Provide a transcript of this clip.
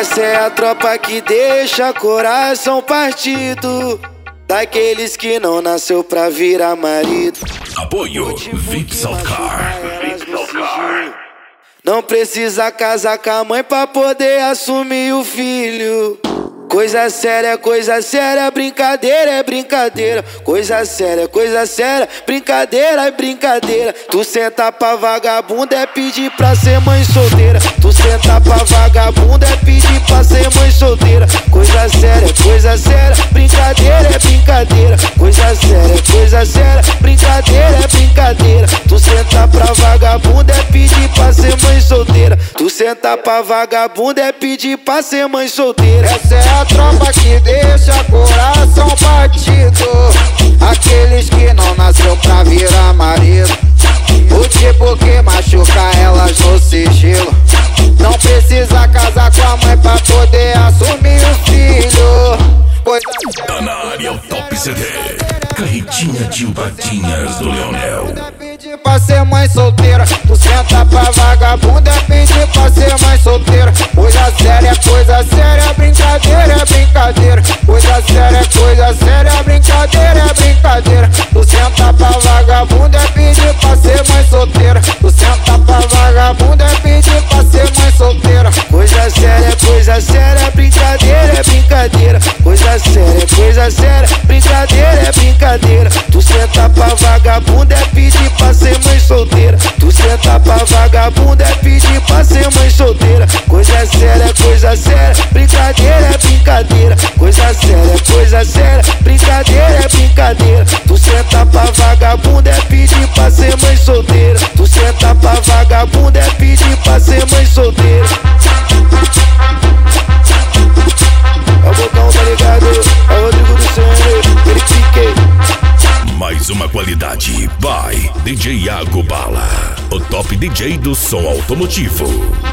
Essa é a tropa que deixa coração partido, daqueles que não nasceu pra virar marido. Apoio VIP Salcar. Não precisa casar com a mãe pra poder assumir o filho. Coisa séria, brincadeira é brincadeira. Coisa séria, brincadeira é brincadeira. Tu senta pra vagabunda é pedir pra ser mãe solteira. Tu senta pra vagabunda é pedir pra ser mãe solteira. Coisa séria, brincadeira é brincadeira. Coisa séria, brincadeira é brincadeira. Tu senta pra vagabunda é pedir pra ser mãe solteira. Tu senta pra vagabunda é pedir pra ser mãe solteira. Essa é a tropa que deixa coração partido, aqueles que não nasceu pra virar marido. O tipo que machuca elas no sigilo. Não precisa casar com a mãe pra poder assumir o filho. Tá na área o Top CD. Carretinha de Patinhas do Leonel. Pedir pra ser mãe solteira. Tu senta pra vagabunda é pedir pra ser mãe solteira. Coisa séria, brincadeira é brincadeira. Coisa séria, brincadeira é brincadeira. Tu senta pra vagabunda é pedir pra ser mãe solteira. Tu senta pra vagabunda é pedir pra ser mãe solteira. Coisa séria, brincadeira é brincadeira. Coisa séria, brincadeira é brincadeira. Tu senta pra vagabunda é pedir pra ser mãe solteira. Tu senta pra vagabunda é pedir pra ser mãe solteira. Coisa séria, brincadeira é brincadeira. Coisa séria, brincadeira é brincadeira. Tu senta pra vagabunda é pedir pra ser mãe solteira. Tu senta pra vagabunda é pedir pra ser mãe solteira. É o Bocão, tá ligado? É o Rodrigo do Sonho, ele fiquei. Mais uma qualidade by DJ Iago Bala, o top DJ do som automotivo.